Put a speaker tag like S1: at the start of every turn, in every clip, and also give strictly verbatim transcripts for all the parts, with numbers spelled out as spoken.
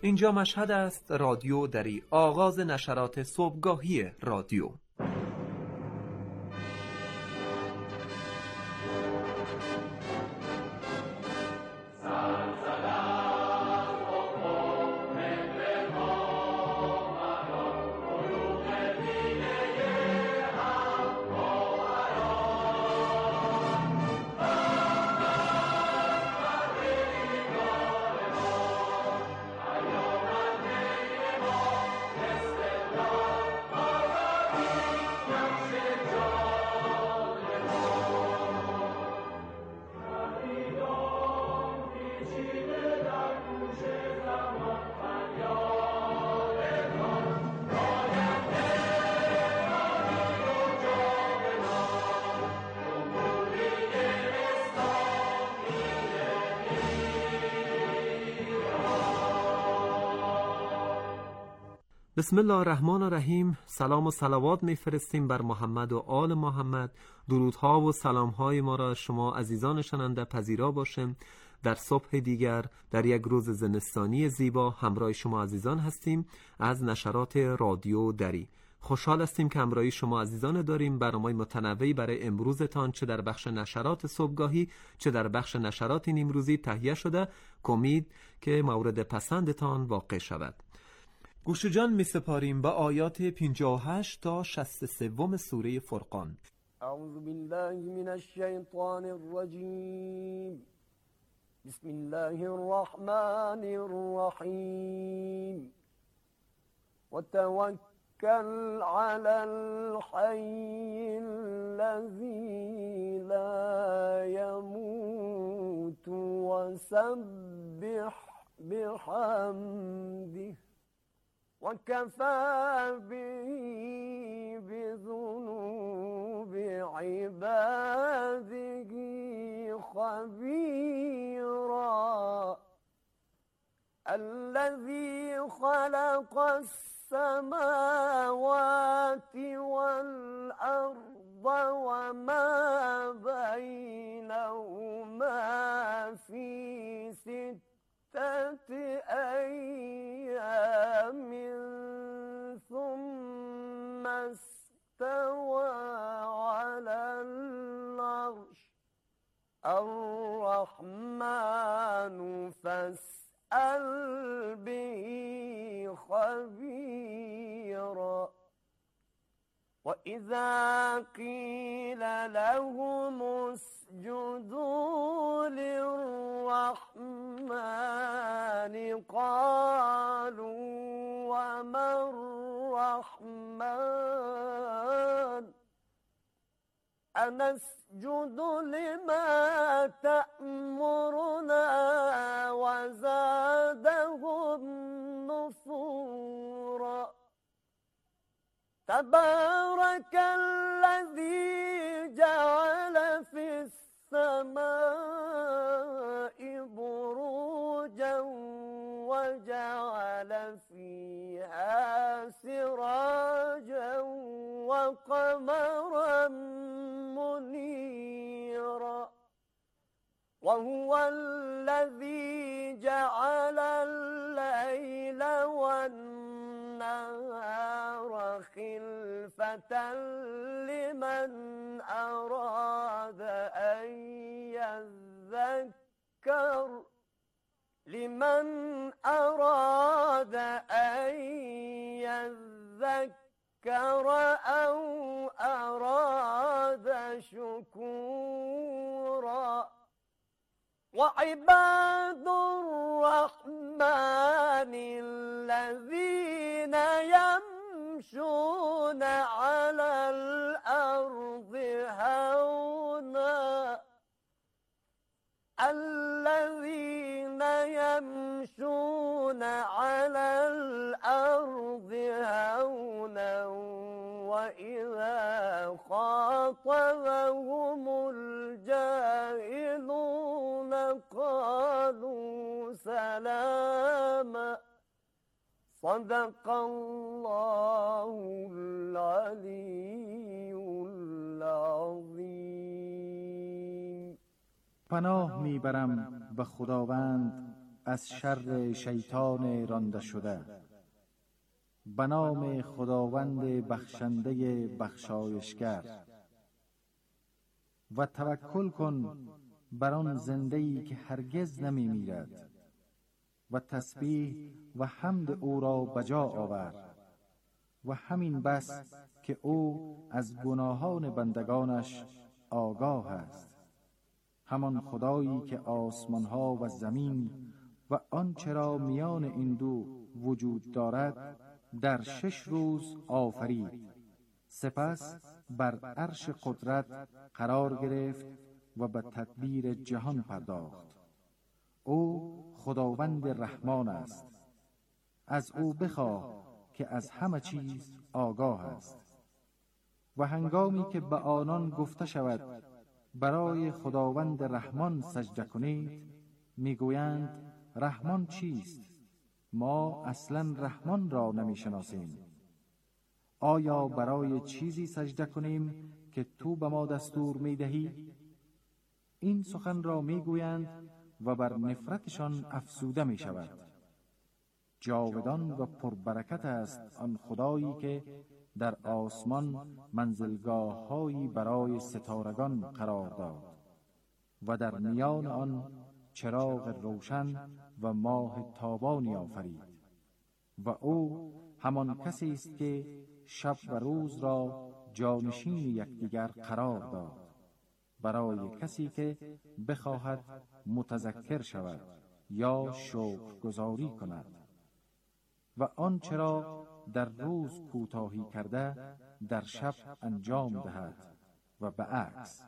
S1: اینجا مشهد است، رادیو دری، آغاز نشرات صبحگاهی رادیو. بسم الله الرحمن الرحیم. سلام و صلوات میفرستیم بر محمد و آل محمد. درودها و سلامهای ما را شما عزیزان شنونده پذیرا باشیم. در صبح دیگر در یک روز زمستانی زیبا همراه شما عزیزان هستیم از نشرات رادیو دری. خوشحال هستیم که همراهی شما عزیزان داریم. برنامه‌های متنوعی برای امروزتان چه در بخش نشرات صبحگاهی چه در بخش نشرات نیمروزی تهیه شده. امید که مورد پسندتان واقع شود. گوش جان می سپاریم با آیات پنجاه و هشت تا شصت و سه سوره فرقان.
S2: اعوذ بالله من الشیطان الرجیم. بسم الله الرحمن الرحیم. وتوکل علی الحی الذی لا يموت وسبح بحمده وكفى به بذنوب عباده خبيرا الذي خلق السماوات والأرض وما بينهما في ستة أيام ثم استوى على العرش الرحمن فاسأل به خبيرا وإذا قيل لهم اسجدوا للرحمن قالوا وما الرحمن أنسجد لما تأمرنا وزادهم نفورا تبارك الذي جعل في السماء بروجا وجعل فيها سراجا وقمرا منيرا وهو الذي جعل الليل والنهار خلفة لمن أراد أن يذكر لمن أراد أن يذكر أو أراد شكورا وعباد الرحمن الذين يمشون على الأرض هونا الذين يمشون على الأرض هونا وإذا خاطبهم الجاهلون قالوا سلاما صدق الله العلی العظیم.
S3: پناه میبرم به خداوند از شر شیطان رانده شده. به نام خداوند بخشنده بخشایشگر. و توکل کن بر آن زنده‌ای که هرگز نمی میرد و تسبیح و حمد او را بجا آور. و همین بس که او از گناهان بندگانش آگاه است. همان خدایی که آسمانها و زمین و آنچه را میان این دو وجود دارد در شش روز آفرید، سپس بر عرش قدرت قرار گرفت و به تدبیر جهان پرداخت. او خداوند رحمان است. از او بخواه که از همه چیز آگاه است. و هنگامی که به آنان گفته شود برای خداوند رحمان سجده کنید، میگویند رحمان چیست؟ ما اصلا رحمان را نمیشناسیم. آیا برای چیزی سجده کنیم که تو به ما دستور میدهی؟ این سخن را میگویند و بر نفرتشان افسوده میشود. جاودان و پربرکت است آن خدایی که در آسمان منزلگاه‌هایی برای ستارگان قرار داد و در میان آن چراغ روشن و ماه تابانی آفرید. و او همان کسی است که شب و روز را جانشین یکدیگر قرار داد، برای کسی که بخواهد متذکر شود یا شکرگزاری کند. و آنچه را در روز کوتاهی کرده در شب انجام دهد و به عکس.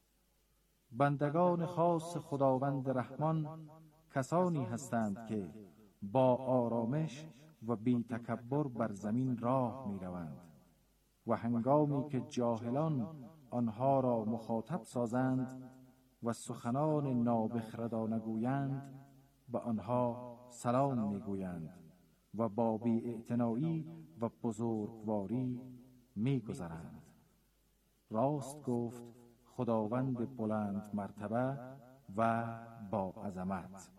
S3: بندگان خاص خداوند رحمان کسانی هستند که با آرامش و بی تکبر بر زمین راه می روند و هنگامی که جاهلان آنها را مخاطب سازند و سخنان نابخردانه گویند، به آنها سلام می گویند و با بی‌اعتنایی و بزرگواری می گذرند. راست گفت خداوند بلند مرتبه و با عظمت.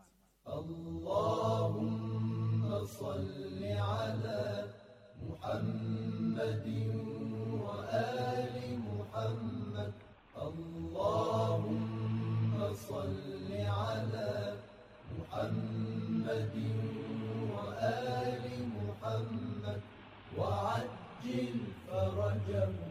S4: اللهم صل على محمد و آل محمد. اللهم صل على محمد و آل محمد و عجل فرجهم.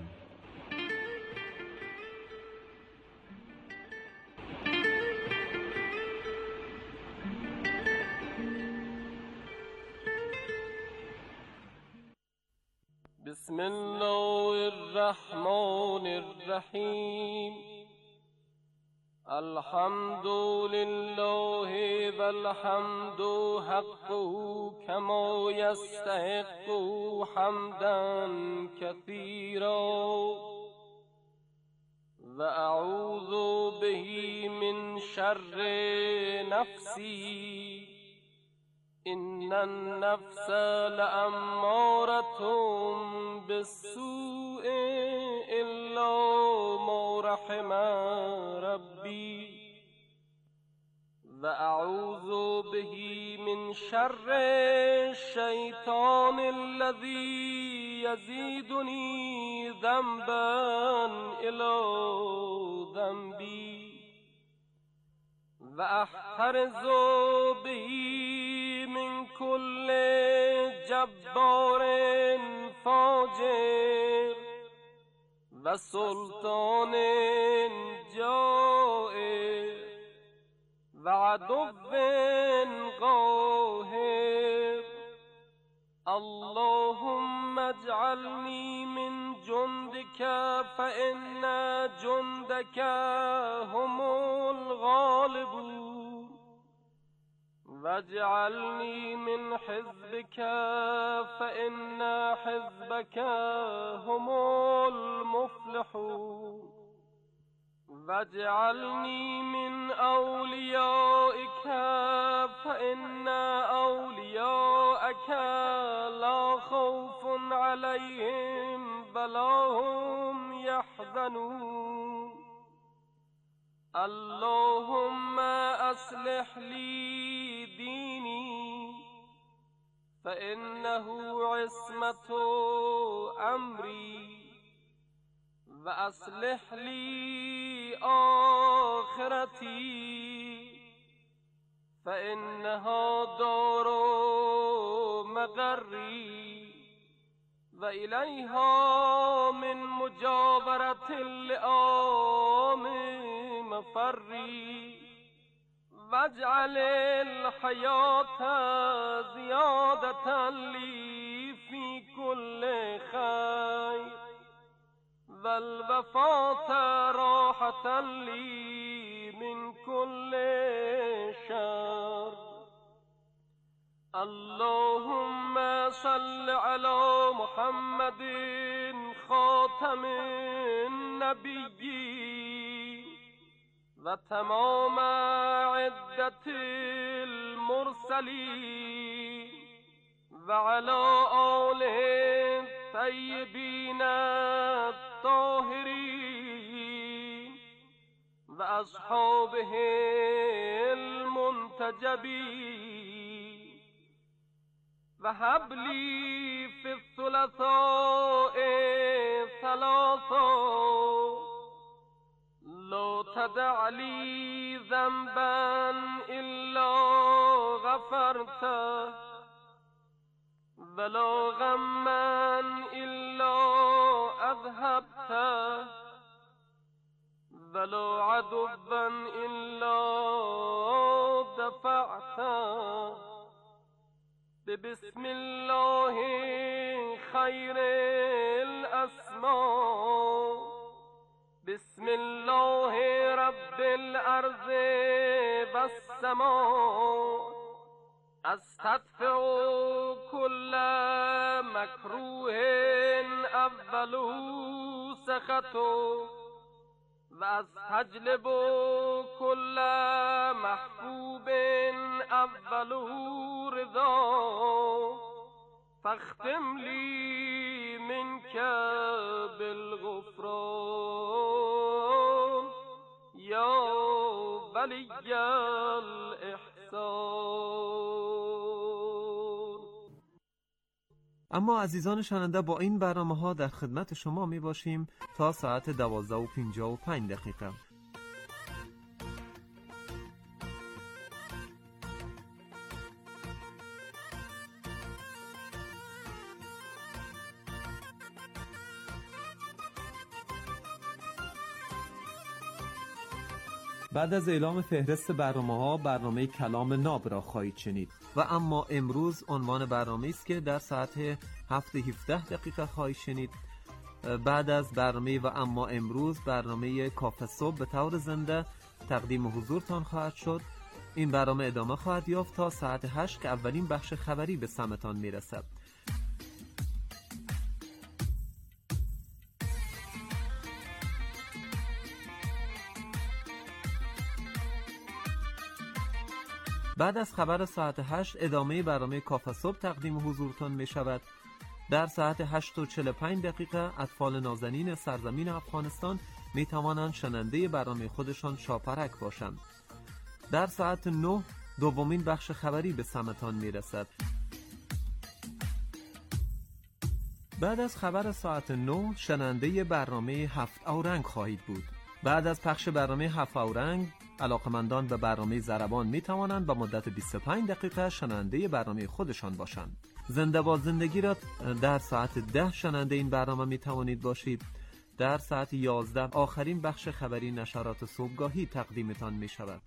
S5: بسم الله الرحمن الرحیم. الحمد لله والحمد حق كما يستحق حمدا كثيرا وأعوذ به من شر نفسي إن النفس لأمارة بالسوء إلا ما رحم ربي وأعوذ به من شر الشيطان الذي يزيدني ذنبا إلى ذنبي وأحترز به من كل جبار فاجر وسلطان جائر وعدو قاهر. اللهم اجعلني من جندك فإن جندك هم الغالبون واجعلني من حزبك فإن حزبك هم المفلحون واجعلني من أوليائك فإن أولياءك لا خوف عليهم ولا هم يحزنون. اللهم أصلح لي ديني فإنه عصمة أمري وأصلح لي آخرتي فإنها دار مقري وإليها من مجاورة اللئام مفري واجعل الحياة زيادة لي في كل خير والوفاة راحة لي من كل شر. اللهم صل على محمد خاتم النبيين وتمام عدة المرسلين وعلى آله الطيبين الطاهرين وأصحابه المنتجبين وهب لي في الثلاثاء ثلاثا لا تدع لي ذنبا إلا غفرته ولا غما إلا أذهبته ولا عدوا إلا دفعته بسم الله خير الأسماء بسم الله رب الأرض والسماء أستدفع كل مكروه أوله سخطه وأستجلب كل محبوب أوله رضا فاختم لي منك بالغفران يا ولي الإحسان.
S1: اما عزیزان شنونده با این برنامه ها در خدمت شما می باشیم تا ساعت دوازده و پنجاه و پنج دقیقه. بعد از اعلام فهرست برنامه‌ها برنامه کلام ناب را خواهید شنید و اما امروز عنوان برنامه است که در ساعت هفت و هفده دقیقه خواهید شنید. بعد از برنامه و اما امروز برنامه کافه صبح به طور زنده تقدیم حضورتان خواهد شد. این برنامه ادامه خواهد یافت تا ساعت هشت که اولین بخش خبری به سمتان میرسد. بعد از خبر ساعت هشت ادامه برنامه کافه صبح تقدیم حضورتان می شود. در ساعت هشت و چهل و پنج دقیقه اطفال نازنین سرزمین افغانستان می توانند شنونده برنامه خودشان شاپرک باشند. در ساعت نه دومین بخش خبری به سمتان می رسد. بعد از خبر ساعت نه شنونده برنامه هفت اورنگ خواهید بود. بعد از پخش برنامه هفت اورنگ علاقمندان به برنامه ضربان می توانند با مدت بیست و پنج دقیقه شنونده برنامه خودشان باشند. زنده با زندگی را در ساعت ده شنونده این برنامه می توانید باشید. در ساعت یازده آخرین بخش خبری نشرات صبحگاهی تقدیمتان می شود.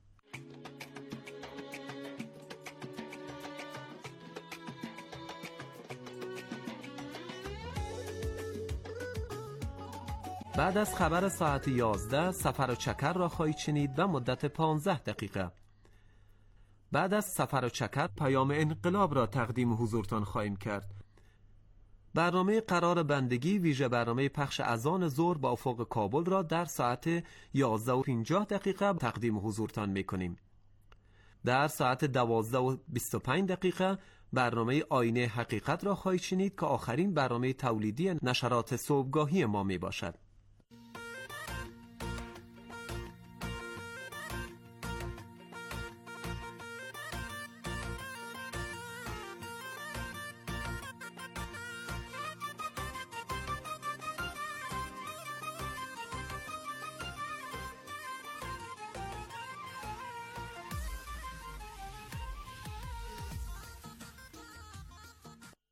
S1: بعد از خبر ساعت یازده سفر و چکر را خواهید شنید و مدت پانزده دقیقه. بعد از سفر و چکر پیام انقلاب را تقدیم حضورتان خواهیم کرد. برنامه قرار بندگی ویژه برنامه پخش اذان ظهر با افق کابل را در ساعت یازده و پنجاه دقیقه تقدیم حضورتان میکنیم. در ساعت دوازده و بیست و پنج دقیقه برنامه آینه حقیقت را خواهید شنید که آخرین برنامه تولیدی نشرات صبحگاهی ما می باشد.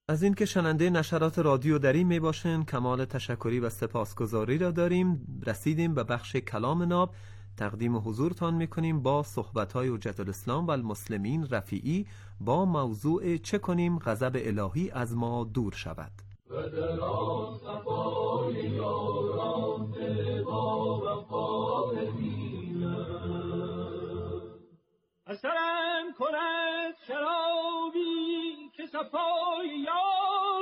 S1: از اینکه شنونده نشرات رادیو دری می باشین کمال تشکری و سپاسگزاری را داریم. رسیدیم به بخش کلام ناب. تقدیم حضورتان میکنیم با صحبت‌های حجت الاسلام و المسلمین رفیعی با موضوع چه کنیم غضب الهی از ما دور شود.
S4: و در آصفای یاران با وفا ببینم اثرم کند شرابی که صفای یار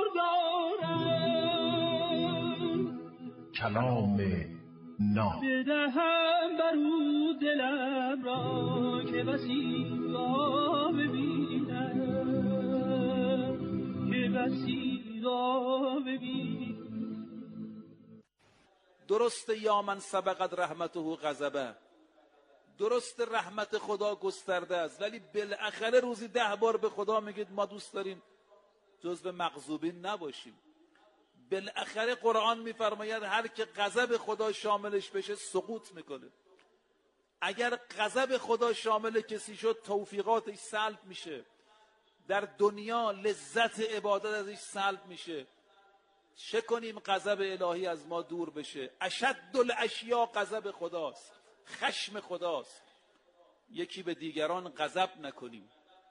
S4: دارم
S6: کلام ناب
S4: بدهم برو دلم را که وسیقا ببینم که وسیقا ببینم.
S7: درست یا من سبقت رحمته غضبه، درست رحمت خدا گسترده است، ولی بالاخره روزی ده بار به خدا میگید ما دوست داریم جزو مغضوبین نباشیم. بالاخره قرآن میفرماید هر که غضب خدا شاملش بشه سقوط میکنه. اگر غضب خدا شامل کسی شد توفیقاتش سلب میشه، در دنیا لذت عبادت ازش سلب میشه. چه کنیم غضب الهی از ما دور بشه؟ اشد الاشیاء غضب خداست، خشم خداست. یکی به دیگران غضب نکنیم،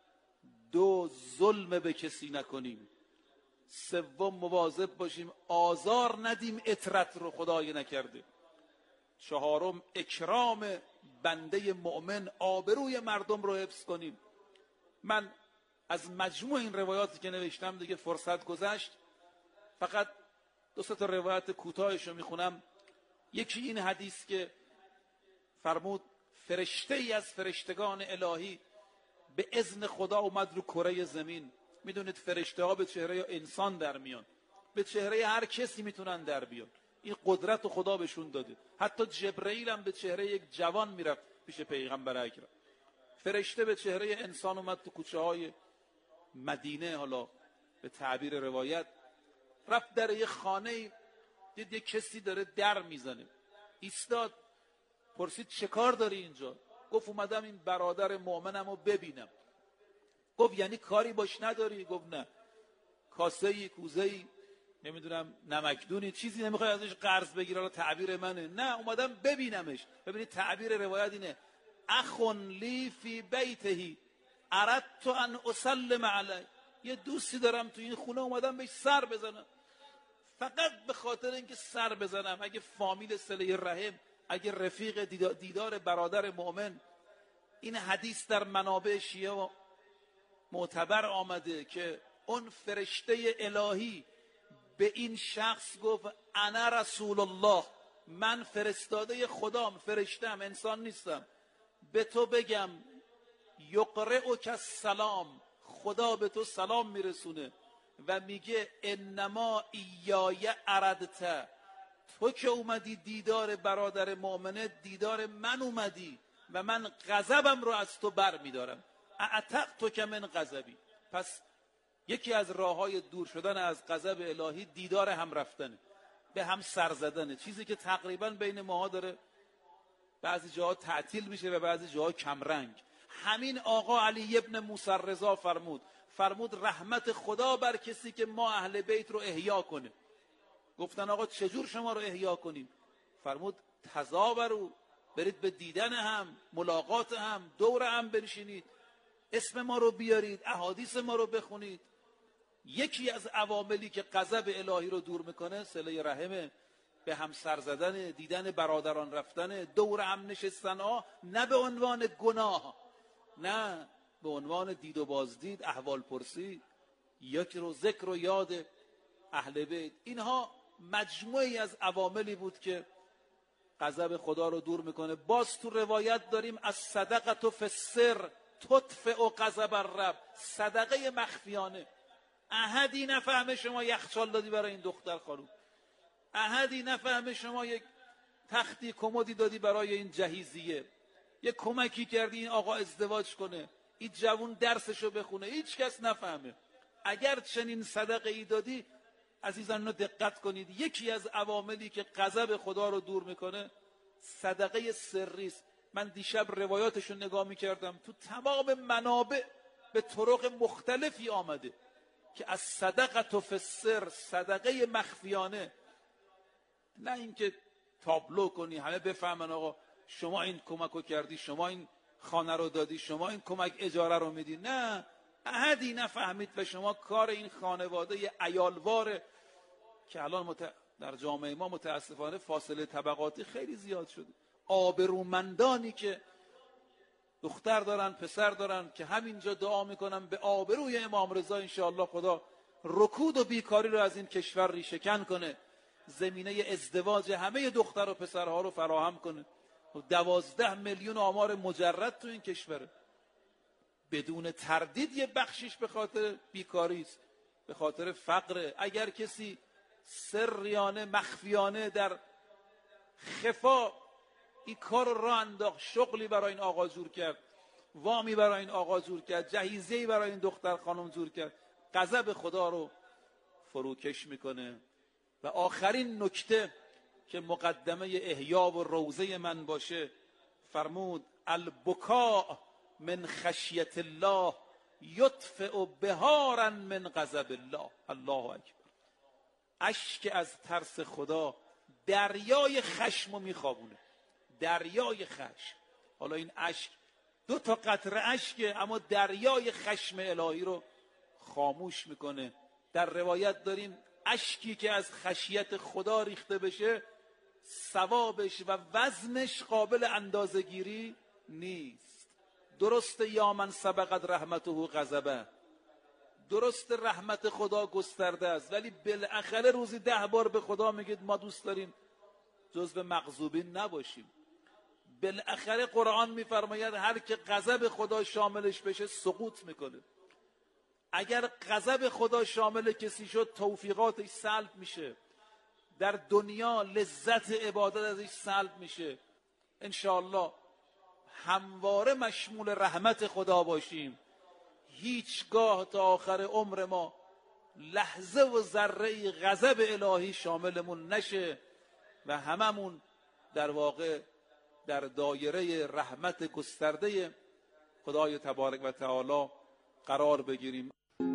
S7: دو ظلم به کسی نکنیم، سوم مواظب باشیم آزار ندیم اطرت رو خدای نکرده، چهارم اکرام بنده مؤمن آبروی مردم رو حفظ کنیم. من از مجموع این روایاتی که نوشتم دیگه فرصت گذشت، فقط دو سه تا روایت کوتاهش رو میخونم. یکی این حدیث که فرمود فرشته ای از فرشتگان الهی به اذن خدا اومد رو کره زمین. میدونید فرشته ها به چهره انسان در میان، به چهره هر کسی میتونن در بیان، این قدرت رو خدا بهشون داده. حتی جبرئیل هم به چهره یک جوان میرفت پیش پیغمبر اکرم. فرشته به چهره انسان اومد تو کوچه های مدینه، حالا به تعبیر روایت رفت در یه خانه، دید یه کسی داره در میزنه، ایستاد، پرسید چه کار داری اینجا؟ گفت اومدم این برادر مؤمنم رو ببینم. گفت یعنی کاری باش نداری؟ گفت نه، کاسه‌ای، کوزه‌ای، نمیدونم نمکدونی، چیزی نمیخوای ازش قرض بگیری؟ حالا تعبیر منه، نه اومدم ببینمش. ببینید تعبیر روایت اینه اخون لی فی بیتهی اردت ان اسلم علی، یه دوستی دارم تو این خونه اومدم بهش سر بزنم، فقط به خاطر اینکه سر بزنم. اگه فامیل صله رحم، اگه رفیق دیدار برادر مؤمن. این حدیث در منابع شیعه معتبر آمده که اون فرشته الهی به این شخص گفت انا رسول الله، من فرستاده خدام، فرشتم، انسان نیستم، به تو بگم یقرئک السلام، خدا به تو سلام میرسونه و میگه انما ایای اردت، تو که اومدی دیدار برادر مؤمنه، دیدار من اومدی و من غضبم رو از تو بر میدارم. اعتقتک من غضبی. پس یکی از راههای دور شدن از غضب الهی دیدار هم رفتنه، به هم سر زدنه، چیزی که تقریبا بین ماها داره بعضی جاها تعطیل میشه و بعضی جاها کمرنگ. همین آقا علی ابن موسی رضا فرمود فرمود رحمت خدا بر کسی که ما اهل بیت رو احیا کنه. گفتن آقا چجور شما رو احیا کنیم؟ فرمود تزاورو، برید به دیدن هم، ملاقات هم، دور هم بنشینید، اسم ما رو بیارید، احادیث ما رو بخونید. یکی از عواملی که غضب الهی رو دور میکنه صله رحمه، به هم سر زدن، دیدن برادران رفتن، دور هم نشستن ها، نه به عنوان گناه، نه به عنوان دید و بازدید، احوال پرسی، یکی رو ذکر و یاد اهل بیت. اینها مجموعی از عواملی بود که غضب خدا رو دور میکنه. باز تو روایت داریم از صدقه فی السر تطفئ غضب الرب، صدقه مخفیانه. احدی نفهمه شما یخچال دادی برای این دختر خانوم، احدی نفهمه شما یک تختی کمدی دادی برای این جهیزیه، یک کمکی کردی این آقا ازدواج کنه، این جوون درسشو بخونه، هیچ کس نفهمه. اگر چنین صدقه ای دادی، عزیزان رو دقت کنید، یکی از عواملی که غضب خدا رو دور میکنه صدقه سری است. من دیشب روایاتشو نگاه میکردم، تو تمام منابع به طرق مختلفی آمده که از صدقه فی السر، صدقه مخفیانه، نه اینکه تابلو کنی همه بفهمن آقا شما این کمکو کردی، شما این خانه رو دادی، شما این کمک اجاره رو میدی. نه، احدی نفهمید و شما کار این خانواده عیالوار که الان مت... در جامعه ما متاسفانه فاصله طبقاتی خیلی زیاد شده، آبرومندانی که دختر دارن پسر دارن که همینجا دعا میکنم به آبروی امام رضا انشاءالله خدا رکود و بیکاری رو از این کشور ریشه‌کن کنه، زمینه ازدواج همه دختر و پسرها رو فراهم کنه. دوازده میلیون آمار مجرد تو این کشوره، بدون تردید یه بخشش به خاطر بیکاری است، به خاطر فقره. اگر کسی سریانه مخفیانه در خفا این کار رو راه انداخت، شغلی برای این آقا جور کرد، وامی برای این آقا جور کرد، جهیزیه‌ای برای این دختر خانم جور کرد، غضب خدا رو فروکش میکنه. و آخرین نکته که مقدمه احیا و روضه من باشه، فرمود البکاء من خشیت الله یطفئ بهارا من غضب الله. الله اکبر. اشک از ترس خدا دریای خشم رو میخوابونه، دریای خشم. حالا این اشک دو تا قطره اشکه، اما دریای خشم الهی رو خاموش میکنه. در روایت داریم اشکی که از خشیت خدا ریخته بشه ثوابش و وزنش قابل اندازه‌گیری نیست. درست یا من سبقت رحمته غضبه، درست رحمت خدا گسترده است، ولی بالاخره روزی ده بار به خدا میگید ما دوست داریم جزو مغضوبین نباشیم. بالاخره قرآن میفرماید هر که غضب خدا شاملش بشه سقوط میکنه. اگر غضب خدا شامل کسی شد توفیقاتش سلب میشه، در دنیا لذت عبادت ازش سلب میشه. انشاءالله همواره مشمول رحمت خدا باشیم، هیچگاه تا آخر عمر ما لحظه و ذره غضب الهی شاملمون نشه و هممون در واقع در دایره رحمت گسترده خدای تبارک و تعالی قرار بگیریم.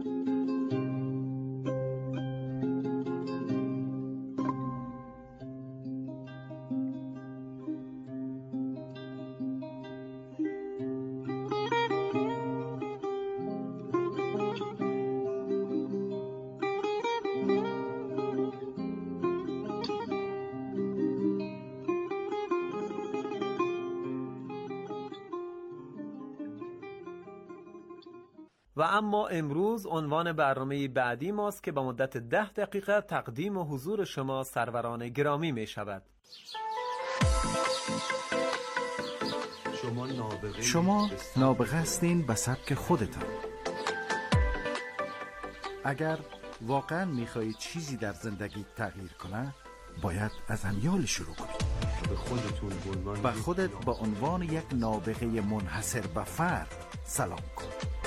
S1: و اما امروز عنوان برنامه بعدی ماست که با مدت ده دقیقه تقدیم و حضور شما سروران گرامی می شود.
S3: شما نابغه, شما نابغه هستین به سبک خودتان. اگر واقعا میخواهید چیزی در زندگی تغییر کنه باید از امیال شروع کنید. به خودتون به خودت به عنوان یک نابغه منحصر به فرد سلام کن.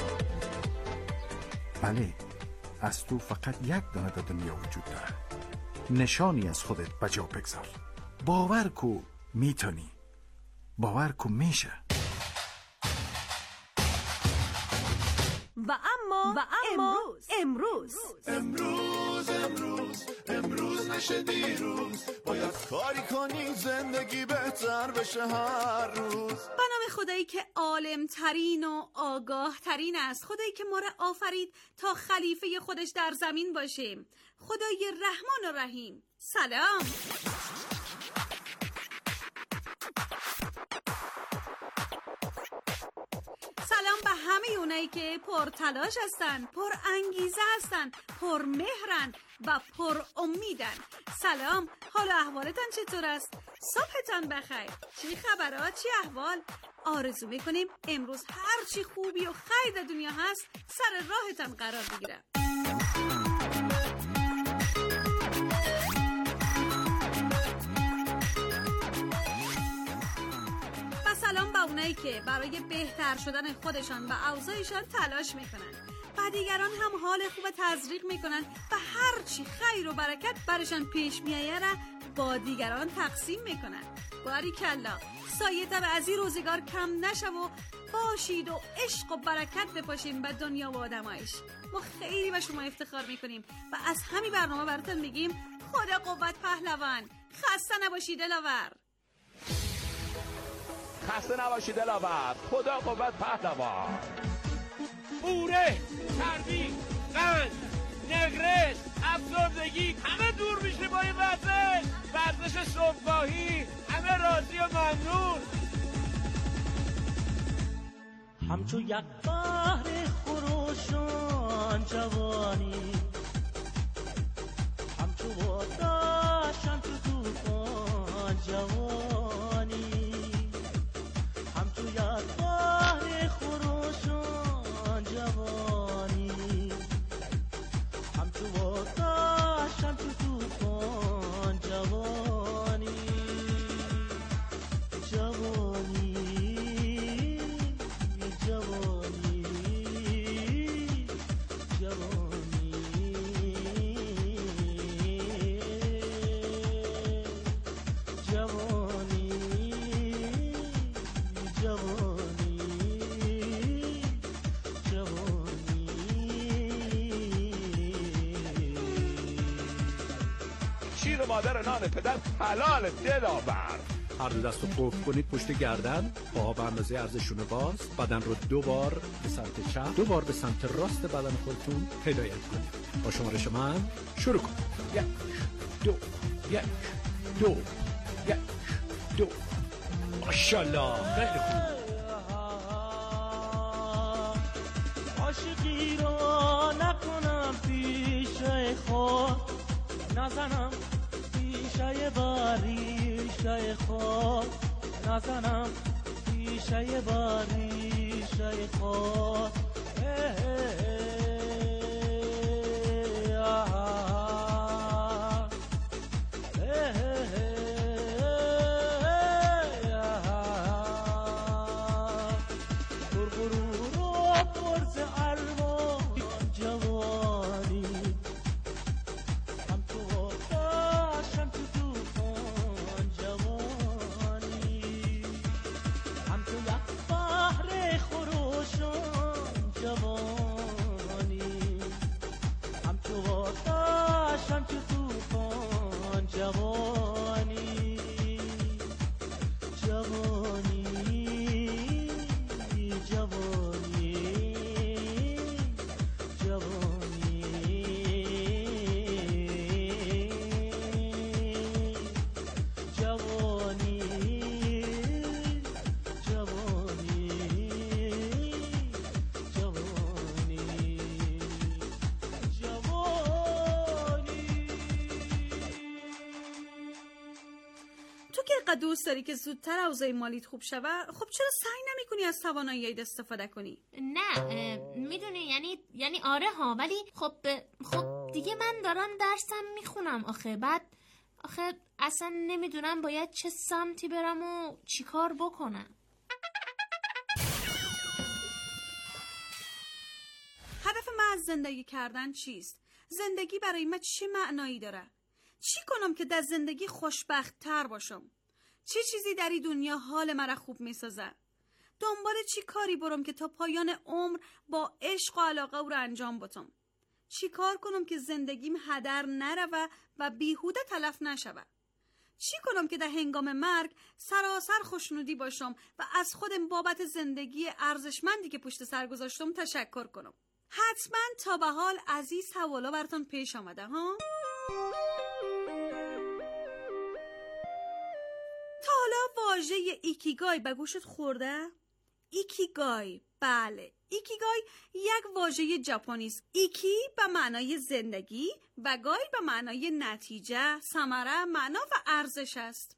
S3: بله، از تو فقط یک دانه در دنیا وجود داره. نشانی از خودت بجا بگذار. باور کو میتونی، باور کو میشه.
S8: و اما و اما امروز
S9: امروز امروز امروز نشه دیروز، باید کاری کنی زندگی بهتر بشه هر روز.
S8: به نام خدایی که عالم ترین و آگاه ترین است، خدایی که ما را آفرید تا خلیفه خودش در زمین باشیم، خدای رحمان و رحیم. سلام. سلام به همه اونایی که پر تلاش هستن، پر انگیزه هستن، پر مهرن و پر امیدن. سلام، حال و احوالتان چطور است؟ صبحتان بخیر. چی خبرات، چی احوال؟ آرزو میکنیم امروز هر چی خوبی و خیر در دنیا هست سر راهتان قرار بگیره. سلام به اونایی که برای بهتر شدن خودشان و اوضاعشان تلاش میکنن و دیگران هم حال خوب تزریق میکنن و هر چی خیر و برکت برشان پیش میایه را با دیگران تقسیم میکنن. باریکلا، سایه تر از این روزگار کم نشه و باشید و عشق و برکت بپاشین به دنیا و آدمایش. ما خیلی به شما افتخار میکنیم و از همین برنامه براتون میگیم خدا قوت پهلوان. خسته نباشید دلاور.
S10: خسته نباشید دلاور. خدا قوت پهلوان.
S5: اوره، چربی، قند، نگرش، افسردگی همه دور میشه با این ورزش. ورزش صبحگاهی، همه راضی و ممنون.
S4: همچو یک بحر خروشان جوانی، همچو آتش همچو طوفان جوانی، همچو یک بحر خروشان جوانی، همچو آتش همچو طوفان جوانی، جوانی
S10: شیر مادر نان پدر حلال دلاور.
S11: هر دو دست رو قفل کنید پشت گردن، پاها به اندازه عرضشون باز، بدن رو دو بار به سمت چپ، دو بار به سمت راست بدن خودتون هدایت کنید. با شمارش من شروع کنید. یک دو یک دو یک دو. ماشاءالله خیلی خوب.
S4: عاشقی را نکنم پیش خود، نزنم پیشه باریشه خود، نزنم پیشه باریشه خود.
S8: دوست داری که زودتر اوضاع مالیت خوب شود؟ خب چرا سعی نمی‌کنی از تواناییت استفاده کنی؟
S12: نه میدونی یعنی یعنی آره ها، ولی خب خب دیگه من دارم درسم میخونم آخه، بعد آخه اصلا نمیدونم باید چه سمتی برم و چی کار بکنم.
S8: هدف من از زندگی کردن چیست؟ زندگی برای من چه معنایی داره؟ چی کنم که در زندگی خوشبخت تر باشم؟ چه چیزی در این دنیا حال مرا خوب میسازه؟ دنبال چی کاری برم که تا پایان عمر با عشق و علاقه او را انجام بدم؟ چی کار کنم که زندگیم هدر نروه و بیهوده تلف نشود؟ چی کنم که در هنگام مرگ سراسر خوشنودی باشم و از خودم بابت زندگی ارزشمندی که پشت سر گذاشتم تشکر کنم؟ حتما تا به حال از این سوالا براتون پیش آمده ها؟ تا حالا واژه ایکیگای به گوشت خورده؟ ایکیگای، بله، ایکیگای یک واژه ژاپنی است. ایکی به معنای زندگی و گای به معنای نتیجه، ثمره، معنا و ارزش است.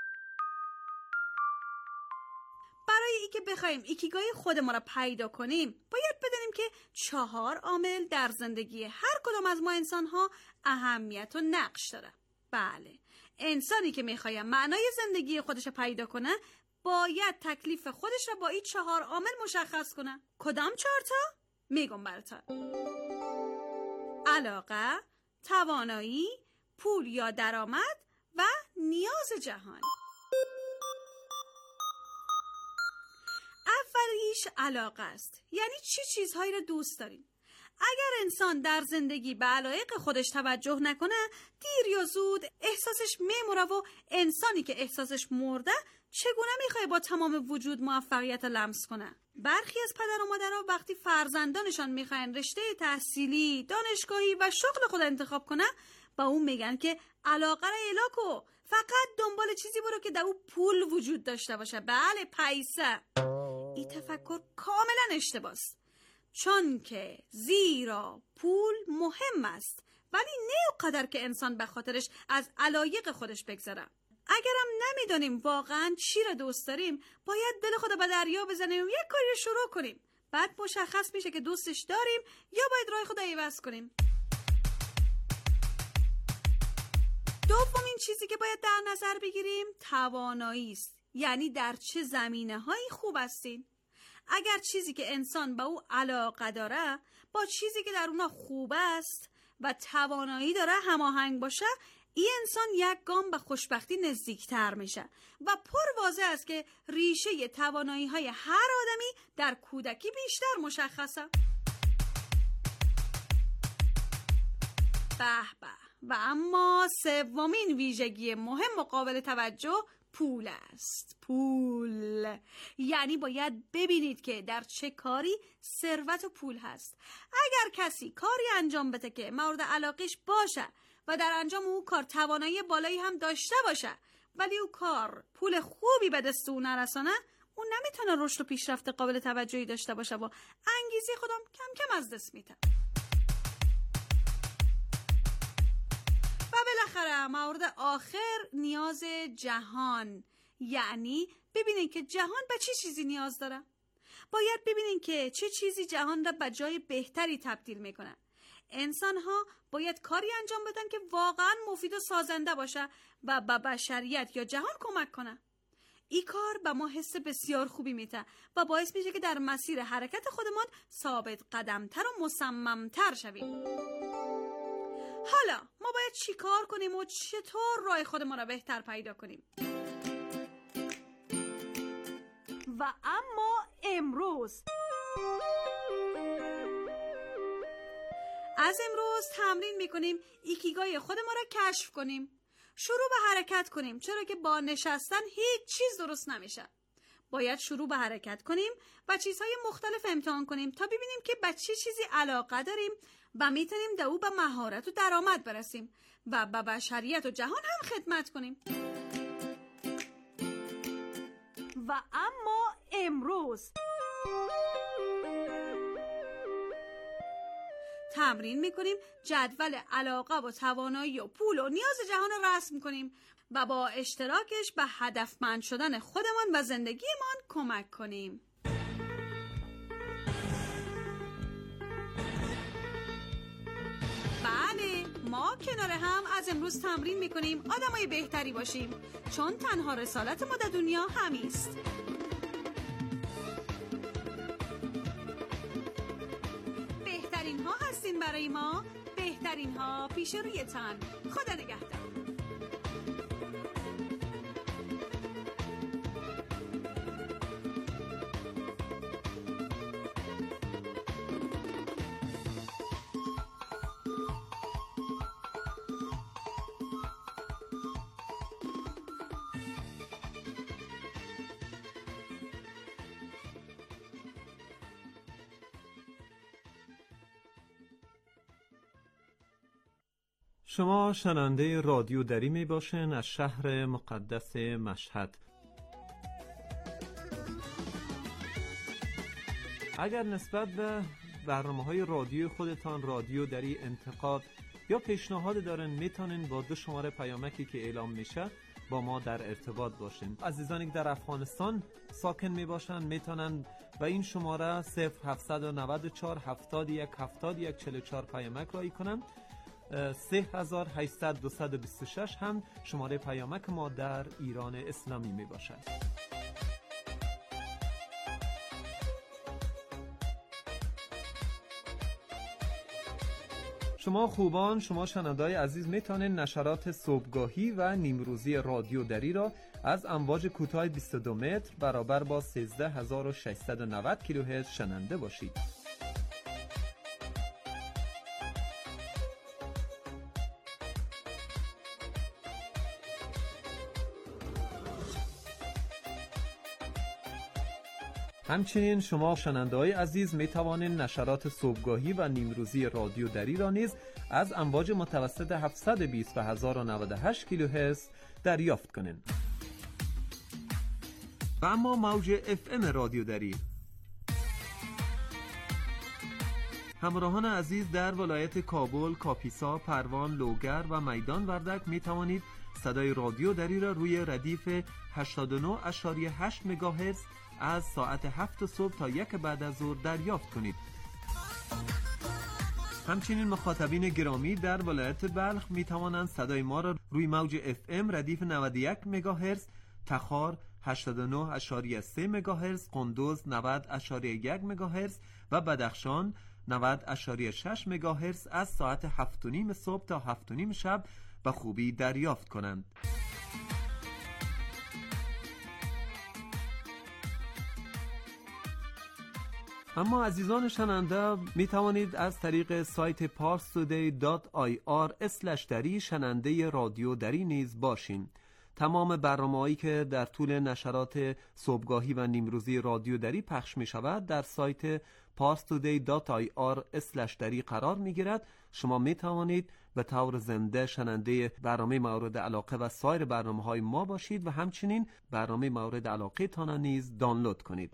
S8: برای اینکه بخوایم ایکیگای خودمون را پیدا کنیم، باید بدونیم که چهار عامل در زندگی هر کدام از ما انسان‌ها اهمیت و نقش داره. بله، انسانی که میخواد معنای زندگی خودش پیدا کنه باید تکلیف خودش را با این چهار عامل مشخص کنه. کدام چهار تا؟ میگم براتون. علاقه، توانایی، پول یا درآمد و نیاز جهان. اولی بعدیش علاقه است. یعنی چه چیزهایی رو دوست داریم. اگر انسان در زندگی به علایق خودش توجه نکنه، دیر یا زود احساسش میموره و انسانی که احساسش مرده چگونه میخواد با تمام وجود موفقیت لمس کنه؟ برخی از پدر و مادرها وقتی فرزندانشان میخواین رشته تحصیلی، دانشگاهی و شغل خود انتخاب کنه، با اون میگن که علاقه را اعلا کو، فقط دنبال چیزی برو که در اون پول وجود داشته باشه. بله، پیسه. این تفکر کاملا اشتباهه، چون که زیرا پول مهم است، ولی نه اونقدر که انسان به خاطرش از علایق خودش بگذره. اگرم نمیدونیم واقعا چی را دوست داریم، باید دل خود به دریا بزنیم و یک کاری رو شروع کنیم. بعد مشخص میشه که دوستش داریم یا باید راه خود عوض کنیم. دومین چیزی که باید در نظر بگیریم توانایی است. یعنی در چه زمینه‌هایی خوب هستین. اگر چیزی که انسان به او علاقه داره با چیزی که در اونها خوب است و توانایی داره هماهنگ باشه، این انسان یک گام به خوشبختی نزدیکتر میشه و پر واضح است که ریشه توانایی های هر آدمی در کودکی بیشتر مشخصه. به به. و اما سومین ویژگی مهم و قابل توجه پول است. پول یعنی باید ببینید که در چه کاری ثروت و پول هست. اگر کسی کاری انجام بده که مورد علاقش باشه و در انجام او کار توانایی بالایی هم داشته باشه، ولی او کار پول خوبی به دست او نرسانه، اون نمیتونه رشد و پیشرفت قابل توجهی داشته باشه و انگیزه خودم کم کم از دست میده. و بالاخره مورد آخر نیاز جهان. یعنی ببینین که جهان به چه چیزی نیاز داره. باید ببینین که چه چیزی جهان را به جای بهتری تبدیل میکنه. انسان ها باید کاری انجام بدن که واقعا مفید و سازنده باشه و به بشریت یا جهان کمک کنه. این کار به ما حس بسیار خوبی میده و باعث میشه که در مسیر حرکت خودمان ثابت قدمتر و مصممتر شویم. حالا ما باید چی کار کنیم و چطور راه خودمان را بهتر پیدا کنیم؟ و اما امروز از امروز تمرین میکنیم ایکیگای خودمان را کشف کنیم. شروع به حرکت کنیم، چرا که با نشستن هیچ چیز درست نمیشه. باید شروع به حرکت کنیم و چیزهای مختلف امتحان کنیم تا ببینیم که به چه چیزی علاقه داریم و میتونیم در او به مهارت و درآمد برسیم و به بشریت و جهان هم خدمت کنیم. و اما امروز تمرین میکنیم جدول علاقه و توانایی و پول و نیاز جهان رو رسم کنیم و با اشتراکش به هدفمند شدن خودمان و زندگیمان کمک کنیم. بله، ما کنار هم از امروز تمرین میکنیم آدمای بهتری باشیم، چون تنها رسالت ما در دنیا همیست. بهترین ها هستین برای ما، بهترین ها پیش رویتان. خدا نگهدار.
S1: شما شنونده رادیو دری می باشین از شهر مقدس مشهد. اگر نسبت به برنامه‌های رادیو خودتان رادیو دری انتقاد یا پیشنهاد دارن، میتونین با دو شماره پیامکی که اعلام میشه با ما در ارتباط باشین. عزیزانی که در افغانستان ساکن می باشن میتونن و این شماره صفر هفتصد و نود و چهار هفتاد و یک هفتاد و یک چهل و چهار پیامک رایی کنن. سه هزار و هشتصد دویست و بیست و شش هم شماره پیامک ما در ایران اسلامی می باشد. شما خوبان، شما شنونده‌های عزیز میتونید نشرات صبحگاهی و نیمروزی رادیو دری را از امواج کوتاه بیست و دو متر برابر با سیزده هزار و ششصد و نود کیلوهرتز شنونده باشید. همچنین شما شنونده‌های عزیز می توانید نشرات صبحگاهی و نیمروزی رادیو دری را نیز از امواج متوسط هفتصد و بیست و هزار و نود و هشت کیلوهرتز دریافت کنید. و اما موج اف ام رادیو دری. همراهان عزیز، در ولایت کابل، کاپیسا، پروان، لوگر و میدان وردک می توانید صدای رادیو دری را روی ردیف هشتاد و نه ممیز هشت مگاهرتز از ساعت هفت صبح تا یک بعد از ظهر دریافت کنید. همچنین مخاطبین گرامی در ولایت بلخ می توانند صدای ما را روی موج اف ام ردیف نود و یک مگاهرتز، تخار هشتاد و نه ممیز سه مگاهرتز، قندوز نود ممیز یک مگاهرتز و بدخشان نود ممیز شش مگاهرتز از ساعت هفت و نیم صبح تا هفت و نیم شب به خوبی دریافت کنند. اما عزیزان شنونده می توانید از طریق سایت پارس تودی دات آی آر اسلش دری شنونده رادیو دری نیز باشین. تمام برنامه‌هایی که در طول نشرات صبحگاهی و نیمروزی رادیو دری پخش می شود در سایت پارس تودی دات آی آر اسلش دری قرار می گیرد. شما می توانید به طور زنده شنونده برنامه مورد علاقه و سایر برنامه‌های ما باشید و همچنین برنامه مورد علاقه تان نیز دانلود کنید.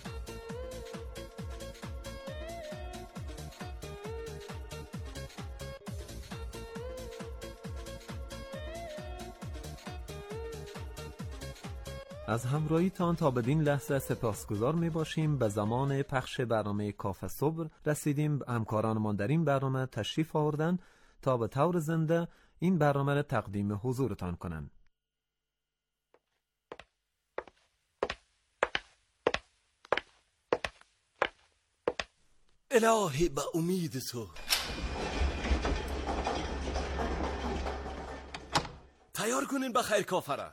S1: از همراهیتان تا بدین لحظه سپاسگزار می باشیم. به زمان پخش برنامه کافه صبح رسیدیم. همکارانمان در این برنامه تشریف آوردن تا به طور زنده این برنامه را تقدیم حضورتان کنند.
S13: الهی به امید تو تیار کنین بخیر کافه را.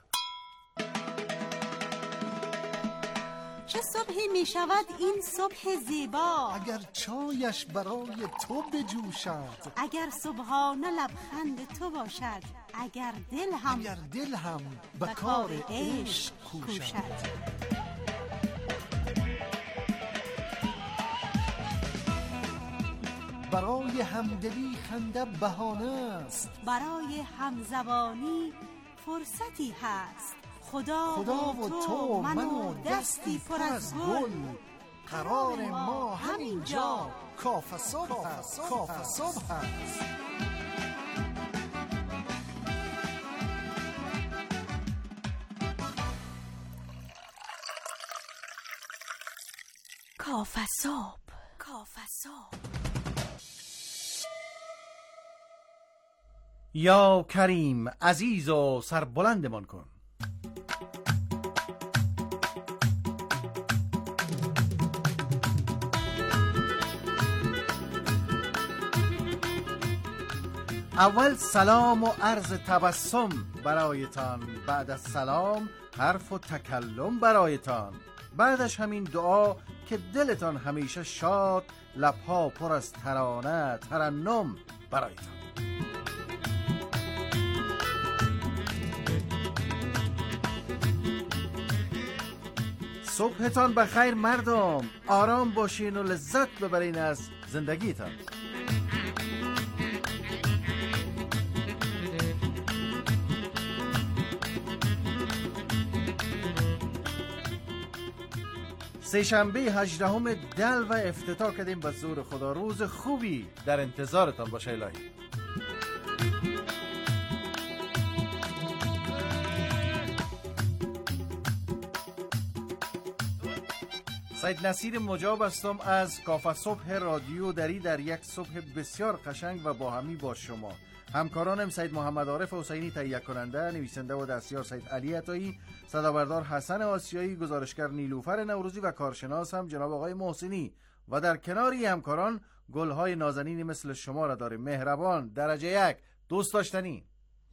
S14: چه صبحی می شود این صبح زیبا،
S15: اگر چایش برای تو بجوشد،
S14: اگر صبحانه لبخند تو باشد، اگر دل هم
S15: اگر دل هم به کار عشق کوشد. برای همدلی خنده بهانه است،
S14: برای همزبانی فرصتی هست. خدا,
S15: خدا و تو من و دستی پر از گل، قرار ما همینجا کافه صبح هست. کافه صبح هست.
S14: کافه صبح، کافه صبح.
S3: یا کریم عزیز و سربلندمان کن. اول سلام و عرض تبسم برایتان، بعد از سلام حرف و تکلم برایتان، بعدش همین دعا که دلتان همیشه شاد، لبها پر از ترانه ترنم برایتان. صبحتان بخیر مردم، آرام باشین و لذت ببرین از زندگیتان. سه شنبه هجدهم دل و افتتاح کردیم به زور خدا. روز خوبی در انتظارتان باشه الهی. سید نصیر مجاب هستم از کافه صبح رادیو دری در یک صبح بسیار قشنگ و باهمی با شما. همکارانم سید محمد عارف حسینی تهیه کننده، نویسنده و دستیار سید علی عطایی، صدابردار حسن آسیایی، گزارشگر نیلوفر نوروزی و کارشناس هم جناب آقای محسنی و در کناری همکاران گلهای نازنینی مثل شما را داریم. مهربان، درجه یک، دوست داشتنی.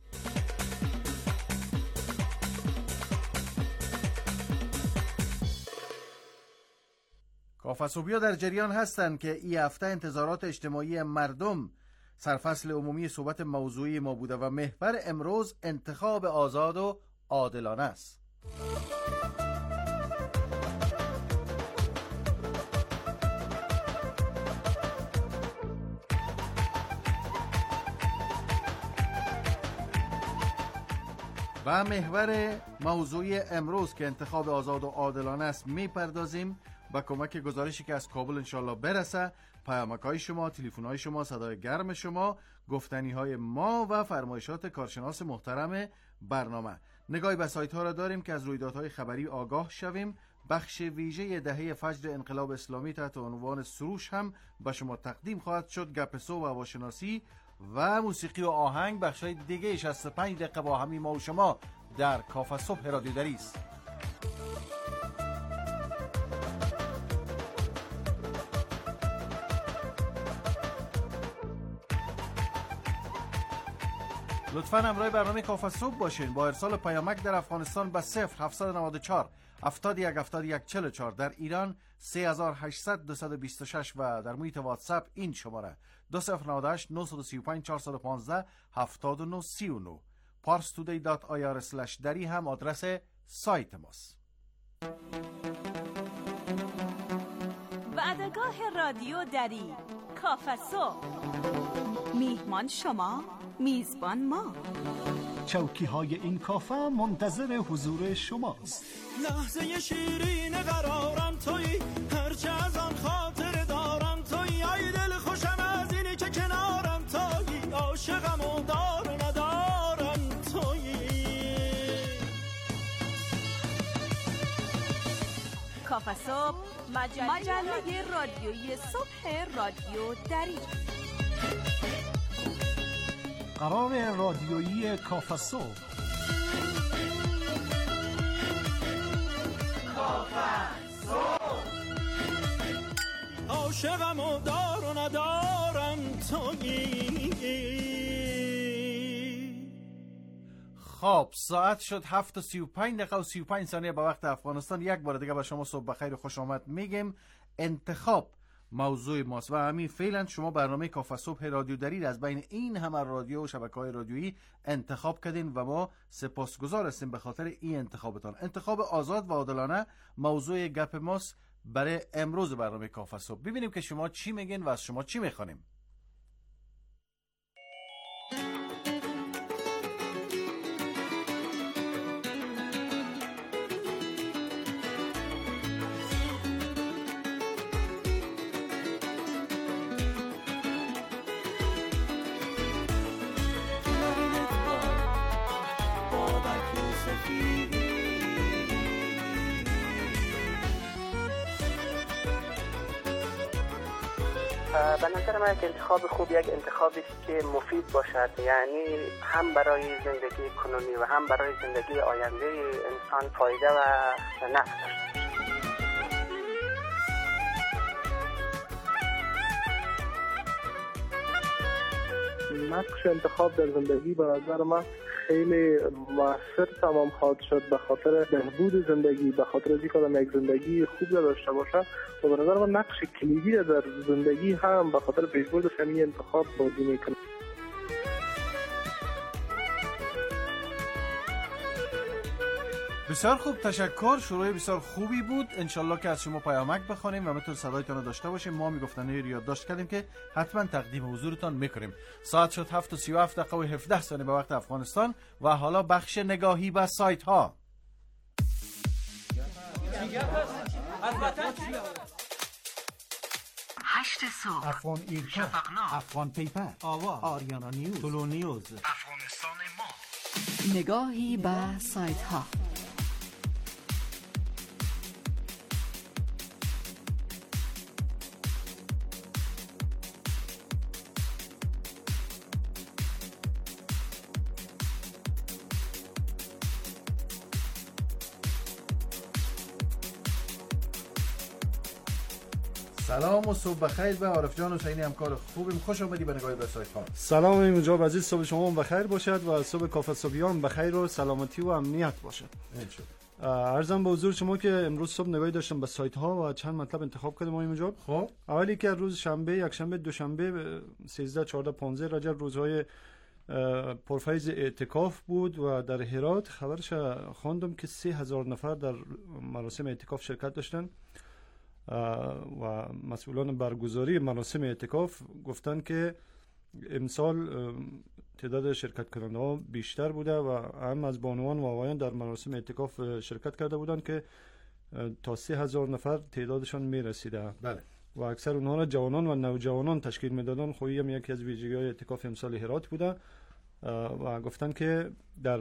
S3: کافه‌صبحی‌ها در جریان هستند که این هفته انتظارات اجتماعی مردم سرفصل عمومی صحبت موضوعی ما بوده و محور امروز انتخاب آزاد و عادلانه است. و محور موضوعی امروز که انتخاب آزاد و عادلانه است میپردازیم با کمک گزارشی که از کابل انشالله برسه، پیامک‌های شما، تلفن‌های شما، صدای گرم شما، گفتنی‌های ما و فرمایشات کارشناس محترم برنامه. نگاهی به سایت‌ها را داریم که از رویدادهای خبری آگاه شویم. بخش ویژه دهه فجر انقلاب اسلامی تحت عنوان سروش هم به شما تقدیم خواهد شد. گپسو و هواشناسی و موسیقی و آهنگ بخشای دیگه شصت و پنج دقیقه با همین ما و شما در کافه صبح رادیو دری است. لطفاً همراه برنامه کافه صبح باشین. با ارسال پیامک در افغانستان به صفر هفت نه چهار هفتاد و یک هفتاد و یک چهل و چهار، در ایران سه هزار و هشتصد دویست و بیست و شش و در محیط واتساپ این شماره دو صفر نه هشت نه سه پنج چهار یک پنج هفت نه سه نه. پارس تودی دات آی آر اسلش دری هم آدرس سایت ماست.
S14: وعدگاه رادیو دری، کافه صبح. میهمان شما، میزبان ما.
S15: چوکی های این کافه منتظر حضور شماست.
S4: لحظه شیرین قرارم توی، هرچه از آن خاطر دارم توی، ای دل خوشم از اینی که کنارم توی، عاشقم و دار ندارم توی.
S14: کافه صبح، مجله, مجله رادیویی صبح رادیو دری.
S15: قرار رادیویی کافه صبح.
S4: کافه صبح. عاشقم و دار و ندارم تویی.
S3: خب ساعت شد هفت و سی و پنج دقیقه و سی و پنج ثانیه به وقت افغانستان. یک بار دیگه به شما صبح بخیر و خوش آمد میگیم. انتخاب موضوع ماست و همین فعلا شما برنامه کافه صبح رادیو دری از بین این همه رادیو و شبکه‌های رادیویی انتخاب کردین و ما سپاسگزار هستیم به خاطر این انتخابتان. انتخاب آزاد و عادلانه موضوع گپ ماست برای امروز برنامه کافه صبح. ببینیم که شما چی میگین و از شما چی میخوانیم.
S16: به نظر من یک انتخاب خوب یک انتخابی است که مفید باشد، یعنی هم برای زندگی کنونی و هم برای زندگی آینده انسان فایده و نفع داشته.
S17: نقش انتخاب در زندگی به نظر من خیلی مؤثر تمام خواهد شد به خاطر بهبود زندگی، به خاطر اینکه آدم یک زندگی خوب داشته باشه و به نظر من نقش کلیدی در زندگی هم به خاطر بهبود همین انتخاب بازی میکنه.
S3: بسیار خوب، تشکر. شروع بسیار خوبی بود. انشالله که از شما پیامک بخونیم و میتون صدایتان رو داشته باشیم. ما میگفتنه رو یادداشت کردیم که حتما تقدیم حضورتان میکنیم. ساعت شد هفت و سی و هفت دقیقه و هفده ثانیه به وقت افغانستان و حالا بخش نگاهی به سایت ها.
S18: هشت صبح،
S15: افغان ایرکا، افغان پیپر، آوا، آریانا نیوز، طلو نیوز،
S18: افغانستان ما. نگاهی به سایت ها.
S3: سلام و صبح بخیر به عارف جان حسینی همکار خوبیم. خوش آمدی به نگاهی به سایت ها.
S19: سلام ایمجاب عزیز، صبح شما بخیر باشد و صبح کافه صبحیان بخیر و سلامتی و امنیت باشد. عرضم به حضور شما که امروز صبح نگاهی داشتم به سایت ها و چند مطلب انتخاب کردم ایمجاب. خب اولی که روز شنبه، یک شنبه، دوشنبه سیزده، چهارده، پانزده رجب روزهای پرفیض اعتکاف بود و در هرات خبرش خواندم که سه هزار نفر در مراسم اعتکاف شرکت داشتن و مسئولان برگزاری مراسم اعتکاف گفتن که امسال تعداد شرکت کننده ها بیشتر بوده و هم از بانوان و آقایان در مراسم اعتکاف شرکت کرده بودن که تا سه هزار نفر تعدادشان می رسیده. بله. و اکثر اونها را جوانان و نوجوانان تشکیل میدادن. خویی هم یکی از ویژگی های اعتکاف امسال هرات بوده و گفتن که در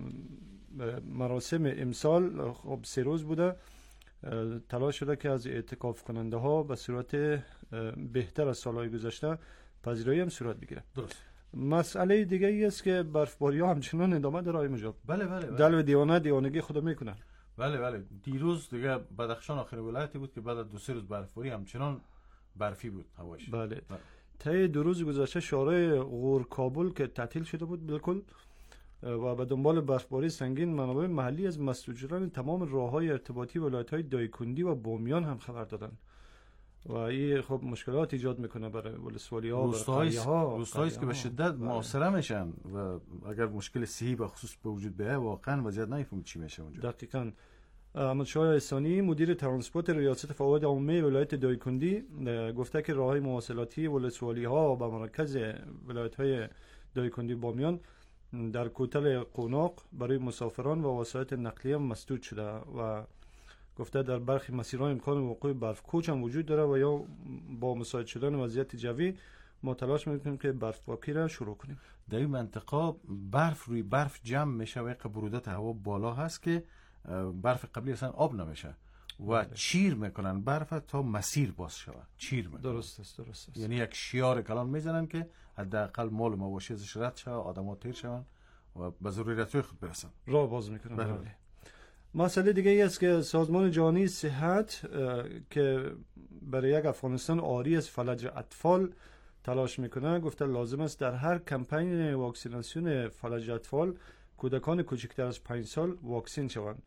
S19: مراسم امسال خب سه روز بوده، تلاش شده که از اعتکاف کننده ها به صورت بهتر از سالهای گذشته پذیرایی هم صورت بگیره. درست. مسئله دیگه ای است که برفباری ها همچنان ادامه داره مجاب.
S3: بله بله, بله.
S19: دلو دیوانه دیوانگی خدا میکنه.
S3: بله بله. دیروز دیگه بدخشان آخرین ولایتی بود که بعد از دو سه روز برفباری همچنان برفی بود هواش.
S19: بله, بله. طی دو روز گذشته شارع غور کابل که تعطیل شده بود بالکل و به دنبال برفباری سنگین، منابع محلی از مسدودشدن تمام راههای ارتباطی ولایت‌های دایکنڈی و بامیان هم خبر دادن و این خب مشکلات ایجاد میکنه برای ولسوالی‌ها و قریه‌ها،
S3: روستایی که به شدت محاصره میشن و اگر مشکل صحی به خصوص به وجود بیاد واقعا وضعیت نمیفهمید چی میشه اونجا.
S19: دقیقاً. احمد شاه احسانی مدیر ترانسپورت ریاست فواد عمومی ولایت دایکنڈی گفته که راههای مواصلاتی ولسوالی‌ها به مرکز ولایت‌های دایکنڈی بامیان در کوتل قوناق برای مسافران و وسایط نقلیه مسدود شده و گفته در برخی مسیرها امکان وقوع برف کوچ هم وجود داره و یا با مساعد شدن وضعیت جوی ما تلاش میکنیم که برف پاکی را شروع کنیم.
S3: در این منطقه برف روی برف جمع میشه و یک برودت هوا بالا هست که برف قبلی اصلا آب نمیشه و چیر میکنن برف تا مسیر باز شود. چیر میکنن.
S19: درست است درست است.
S3: یعنی یک شیار کلان میزنن که حداقل مال مواشی ازش رد شه، آدم‌ها تیر شون و به ضروریات‌های خود برسن.
S19: راه باز میکنن.
S3: بله.
S19: مسئله دیگه ای است که سازمان جهانی صحت که برای یک افغانستان عاری از فلج اطفال تلاش میکنه گفته لازم است در هر کمپین واکسیناسیون فلج اطفال کودکان کوچکتر از پنج سال واکسین شوند.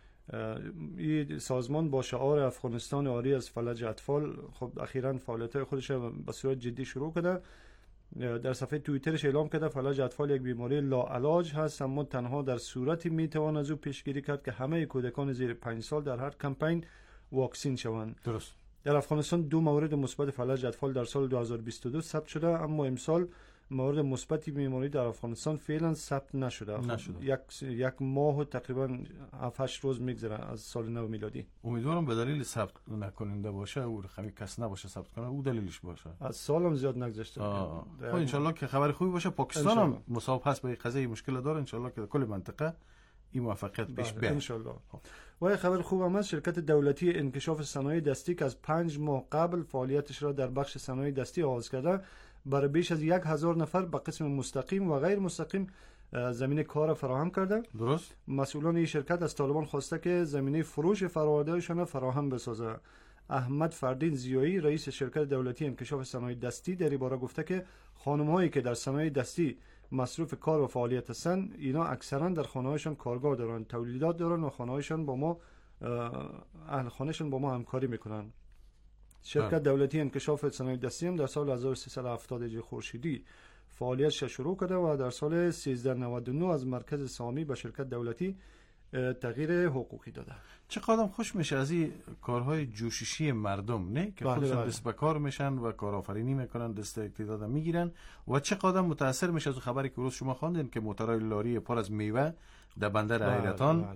S19: این سازمان با شعار افغانستان عاری از فلج اطفال خب اخیراً فعالیت‌های خودش به صورت جدی شروع کرده. در صفحه توییترش اعلام کرده فلج اطفال یک بیماری لاعلاج هست اما تنها در صورتی میتوان از او پیشگیری کرد که همه کودکان زیر پنج سال در هر کمپین واکسین شوند.
S3: درست.
S19: در افغانستان دو مورد مثبت فلج اطفال در سال دو هزار و بیست و دو ثبت شده اما امسال مورد مثبتی بیماری در افغانستان فعلا ثبت نشده.
S3: نشده.
S19: یک یک ماه و تقریبا هفت هشت روز میگذره از سال نو میلادی.
S3: امیدوارم به دلیل ثبت نکننده باشه او رقمی کس نباشه ثبت کنه او دلیلش باشه.
S19: از سالم زیاد نگذشته.
S3: خب ان شاء الله که خبر خوبی باشه. پاکستان هم مصاب هست به قضیه مشکل داره. ان شاء الله که کل منطقه این موفقیت پیش بیاد
S19: ان شاء الله. و خبر خوب هم است شرکت دولتی انکشاف صنایع دستی که از پنج ماه قبل فعالیتش را در بخش صنایع دستی آغاز کرده برای بیش از یک هزار نفر به قسم مستقیم و غیر مستقیم زمینه کار فراهم کرده.
S3: درست.
S19: مسئولان این شرکت از طالبان خواسته که زمینه فروش فرآورده‌شان فراهم بسازه. احمد فردین زیایی رئیس شرکت دولتی انکشاف صنایع دستی در این باره گفته که خانم‌هایی که در صنایع دستی مصروف کار و فعالیت هستند اینا اکثرا در خانه‌هایشان کارگاه دارن، تولیدات دارن و خانه‌هایشان با ما اهل خانه‌شان با ما همکاری میکنن. شرکت دولتی انکشاف صنایع دستی هم در سال هزار و سیصد و هفتاد خورشیدی فعالیتش شروع کرده و در سال سیزده نود و نه از مرکز سامی به شرکت دولتی تغییر حقوقی داده.
S3: چقدر خوش میشه از این کارهای جوششی مردم نه که خودشون دست به کار میشن و کارآفرینی میکنن، دست اقتدار میگیرن و چقدر متاثر میشه از خبری که روز شما خواندین که موتورهای لاری پر از میوه در بندر حیرتان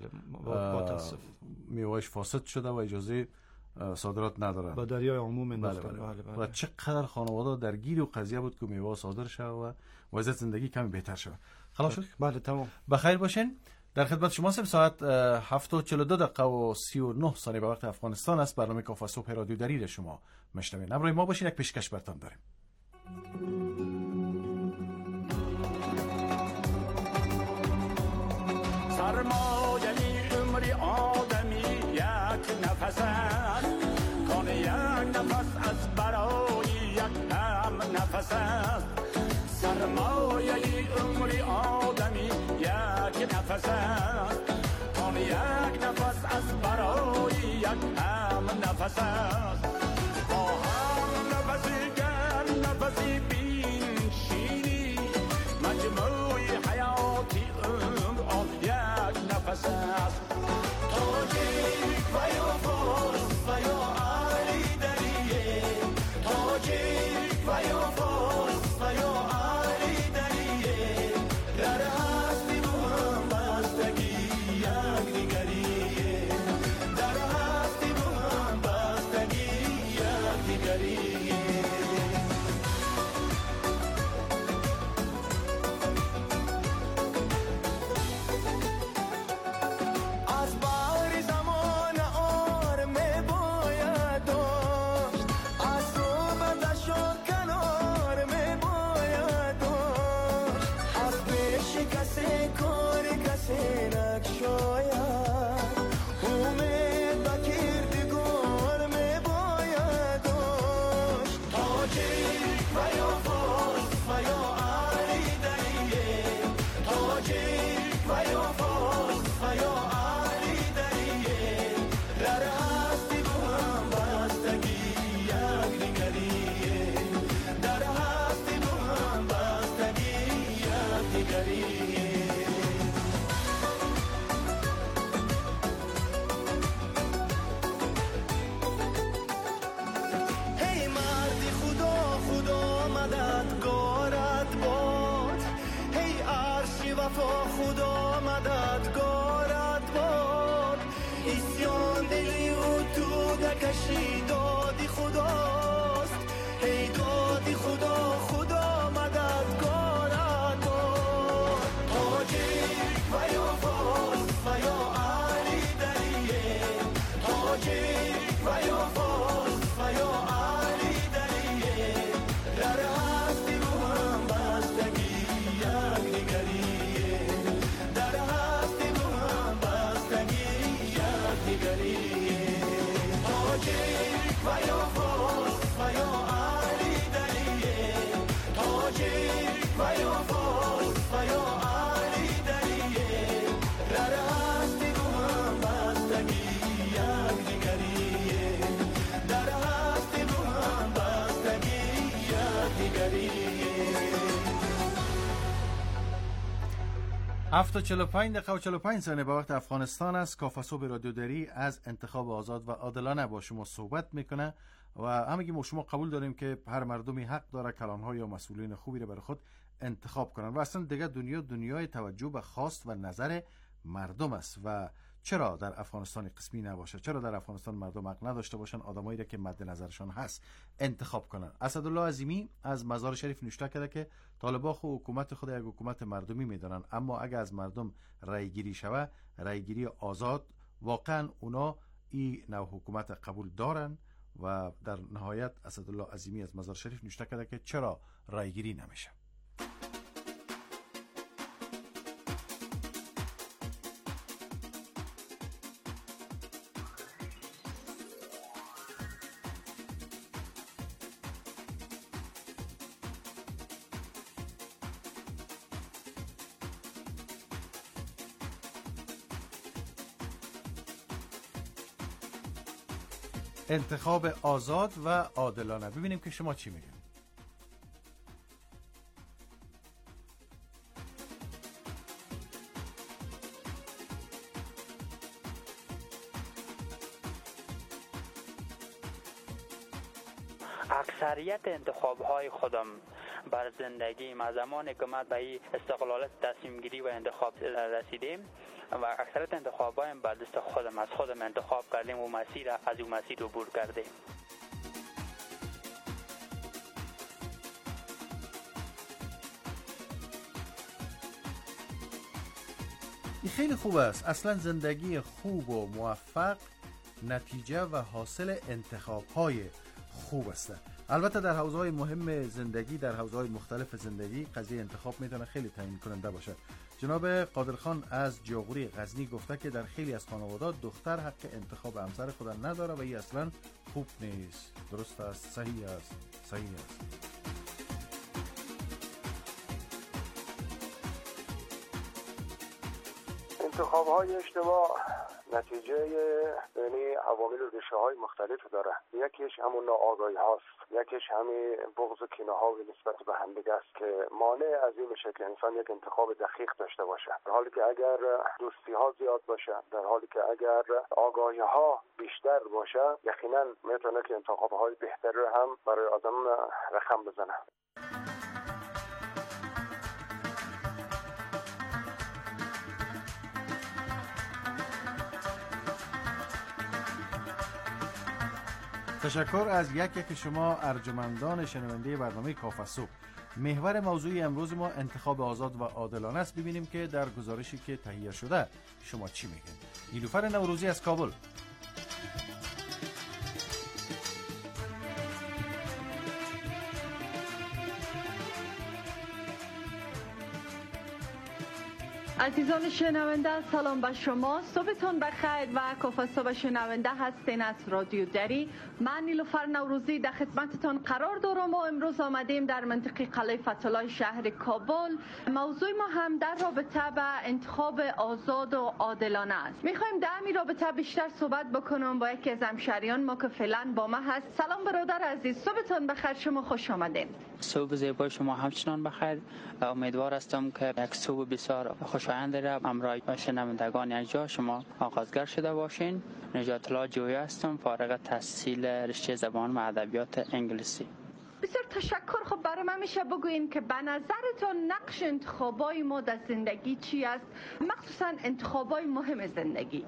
S3: میوهش فاسد شده و اجازه صادرات نداره
S19: با دریای عموم انداختن.
S3: بله بله. بله بله. و چقدر خانواده درگیر و قضیه بود که میوه صادر شد و وضعیت زندگی کمی بهتر شد. خلاص شد؟
S19: بله تمام.
S3: بخیر باشین. در خدمت شما هستیم. ساعت هفت و چهل و دو دقیقه و سی و نه ثانیه به وقت افغانستان است. برنامه کافه صبح رادیو دریل شما میشنوین. همراه ما باشین. یک پیشکش براتون داریم.
S4: سرمایه عمر آدمی یک نفس است، کان یک نفس از نفس است سرمایه عمر آدمی یک نفس است آن یک نفس از برای یک هم نفس است با هم نفسی گرم نفسی بین شیری مجموعی حیاتی عمر آن یک نفس است تاجیک و یا فارس و یا علی دریه تاجیک و یا فارس و یا علی دریه در هستی با هم بستگی یک دیگریه در هستی با هم بستگی یک دیگریه از بار زمان آر می باید داشت از صحبتش و کنار می باید داشت از پیش کسی کار کسی نکشاید امید به کردگار می باید داشت تاجیک و یا فارس و یا علی دریه تاجیک و یا فارس و یا علی دریه در هستی با هم بستگی یک دیگریه در هستی با هم بستگی یک دیگریه هی مردی خدا خدا مددگارت باد هی عرشی وفا خدا مددگارت باد اسیان دلی و تو دکشی دادی خداست هی دادی خدا خدا مددگارت باد تاجیک و یا فارس و یا علی دریه تاجیک و یا فارس و یا علی دریه در هستی با هم بستگی یک دیگریه در هستی با هم بستگی یک دیگریه تاجیک و یا فارس و یا علی دریه تاجیک و یا فارس و یا علی دریه در هستی با هم بستگی یک دیگریه در هستی با هم بستگی یک دیگریه
S3: هفت و چهل و پنج دقیقه و چهل و پنج ثانیه به وقت افغانستان است. کافه رادیو دری از انتخاب آزاد و عادلانه با شما صحبت میکنه و همگی ما شما قبول داریم که هر مردمی حق داره کلانها یا مسئولین خوبی رو برای خود انتخاب کنن و اصلا دیگه دنیا دنیای توجه به خواست و نظر مردم است و چرا در افغانستان قسمی نباشه؟ چرا در افغانستان مردم حق نداشته باشن آدمایی را که مد نظرشان هست انتخاب کنن؟ اسدالله عظیمی از مزار شریف نوشته کرده که طالبان خو حکومت خود یک حکومت مردمی میدانن، اما اگر از مردم رای گیری شوه، رای گیری آزاد، واقعا اونا این نوع حکومت قبول دارن. و در نهایت اسدالله عظیمی از مزار شریف نوشته کرده که چرا رای گیری نمیشه؟ انتخاب آزاد و عادلانه. ببینیم که شما چی میگین.
S20: اکثریت انتخاب‌های خودم بر زندگی ما زمانی که ما به این استقلالت تصمیم گیری و انتخاب رسیدیم و اکثریت انتخاب‌هایم بر دست خودم از خودم انتخاب کردیم و مسیر از اون مسیر عبور کردیم.
S3: این خیلی خوب است. اصلا زندگی خوب و موفق نتیجه و حاصل انتخاب‌های خوب است. البته در حوزه‌های مهم زندگی، در حوزه‌های مختلف زندگی قضیه انتخاب میتونه خیلی تعیین کننده باشه. جناب قادرخان از جاغوری غزنی گفته که در خیلی از خانواده‌ها دختر حق انتخاب همسر خود نداره و این اصلا خوب نیست. درست است، صحیح است، صحیح است.
S21: انتخاب‌های اشتباه نتیجه یعنی عوامل و ریشه‌های مختلف داره. یکیش همون ناآگاهی هاست، یکیش همین بغض و کینه‌ها نسبت به همدیگه است که مانع از این میشه که انسان یک انتخاب دقیق داشته باشه. در حالی که اگر دوستی‌ها زیاد باشه، در حالی که اگر آگاهی‌ها بیشتر باشه، یقینا میتونه که انتخاب‌های بهتری هم برای آدم رقم بزنه.
S3: تشکر از یک یک شما ارجمندان شنونده برنامه کافه صبح. محور موضوع امروز ما انتخاب آزاد و عادلانه است. ببینیم که در گزارشی که تهیه شده شما چی میگین. نیلوفر نوروزی از کابل.
S22: عزیزان شنونده سلام به شما، صبحتون بخیر و کافه صبح شنونده هستین از رادیو دری. من نیلوفر نوروزی در خدمتتون قرار دارم و امروز آمدیم در منطقه قلعه فتح‌الله شهر کابل. موضوع ما هم در رابطه به انتخاب آزاد و عادلانه است. میخوایم در همین رابطه بیشتر صحبت بکنم با یکی از همشهریان ما که فعلا با ما هست. سلام برادر عزیز، صبحتون بخیر، شما خوش آمدین.
S20: صبح زیبای شما همچنان بخیر. امیدوار هستم که یک صبح بسیار خوشایند را همراه شنوندگان یک جا شما آغازگر شده باشین. نجات الله جویی هستم، فارغ التحصیل رشته زبان و ادبیات انگلیسی.
S22: بسیار تشکر. خب برای من میشه بگوین که به نظرتون نقش انتخابای ما در زندگی چی است، مخصوصا انتخابای مهم زندگی؟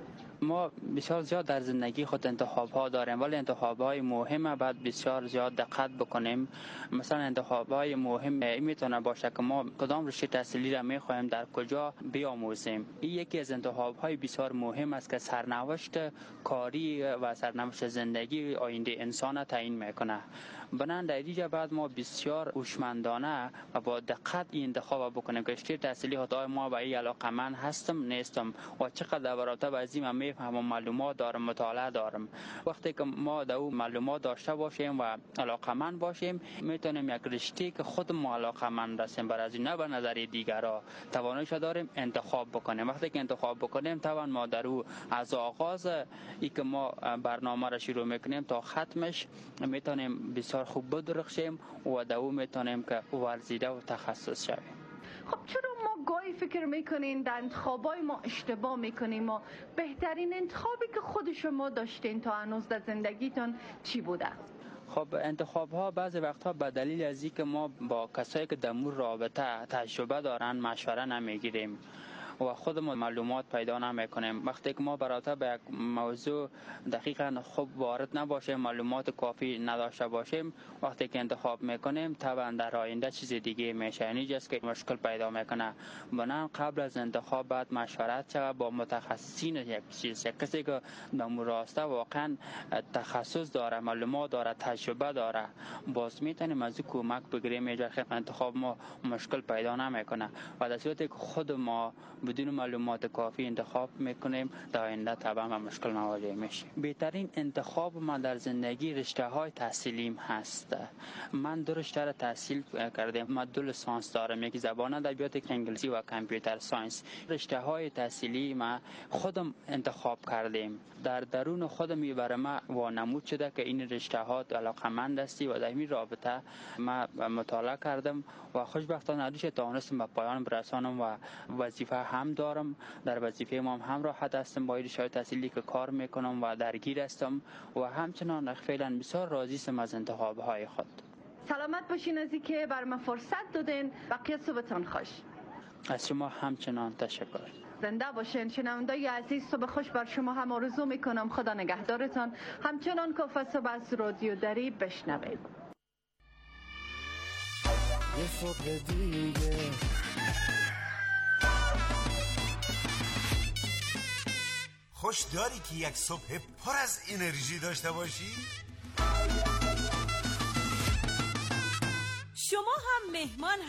S20: ما بسیار زیاد در زندگی خود انتخاب ها داریم، ولی انتخاب های مهم باید بسیار زیاد دقت بکنیم. مثلا انتخاب های مهم این میتونه باشه که ما کدام رشته تحصیلی را میخوایم در کجا بیاموزیم. این یکی از انتخاب های بسیار مهم است که سرنوشت کاری و سرنوشت زندگی آینده انسان تعیین میکنه. بنابراین در اینجا بعد ما بسیار هوشمندانه و با دقت این انتخاب بکنیم که رشته تحصیلی خود ما به این علاقه‌مند هستم نیستم و چقدر در رابطه از این میفهمم، معلومات دارم، مطالعه دارم. وقتی که ما در اون معلومات داشته باشیم و علاقه‌مند باشیم، میتونیم یک رشته که خود ما علاقه‌مند هستیم بر از نه به نظر دیگران تواناییش داریم انتخاب بکنیم. وقتی که انتخاب بکنیم توان ما در او از آغاز ای که ما برنامه را شروع میکنیم تا ختمش میتونیم بسیار خوب بدرخشیم و در او میتونیم که ورزیده و تخصص شویم.
S22: خب چرا ما گاهی فکر میکنین در انتخابای ما اشتباه میکنیم و بهترین انتخابی که خود شما داشتین تا هنوز در زندگیتون چی بوده؟
S20: خب انتخاب ها بعضی وقتها به دلیل از اینکه ما با کسایی که در مورد رابطه تجربه دارن مشوره نمیگیریم و خودمون معلومات پیدا نمیکنیم. وقتی که ما برای به یک موضوع دقیقاً خوب وارد نباشیم، معلومات کافی نداشته باشیم، وقتی که انتخاب میکنیم طبعا در آینده چیز دیگه میشه، یعنی جست که مشکل پیدا میکنه. بنابراین قبل از انتخاب باید مشورت شود با متخصصین یک چیز، یک کسی که در راسته واقعا تخصص داره، معلومات داره، تجربه داره، باز میتونیم از او کمک بگیریم. اجازه انتخاب ما مشکل پیدا نمیکنه و در صورتی که خود ما بدون معلومات کافی انتخاب میکنیم در آینده طبعا مشکل مواجه میشه. بهترین انتخاب ما در زندگی رشته های تحصیلیم هست. من دو رشته را تحصیل کردم. من دو لیسانس دارم، یکی زبان ادبیات انگلیسی و کامپیوتر ساینس. رشته های تحصیلی ما خودم انتخاب کردیم. در درون خودم برای ما وانمود شده که این رشته ها علاقمند هستی و در این رابطه ما مطالعه کردم و خوشبختانه ارزش توانستم به پایان برسانم و وظیفه هم دارم. در وظیفه ما هم راحت هستم با رشته تحصیلی که کار میکنم و درگیر هستم و همچنان فعلا بسیار راضی هستم از انتخاب های خود.
S22: سلامت باشین از اینکه بر ما فرصت دادین. بقیه صبحتون خوش.
S20: از شما همچنان تشکر.
S22: زنده باشین. شنوندای عزیز صبح خوش بر شما هم آرزو میکنم. خدا نگهدارتان. همچنان کافه صبح از رادیو دری بشنوید.
S9: یه صبح دیگه
S23: خوش داری که یک صبح پر از انرژی داشته باشی؟
S8: شما هم مهمان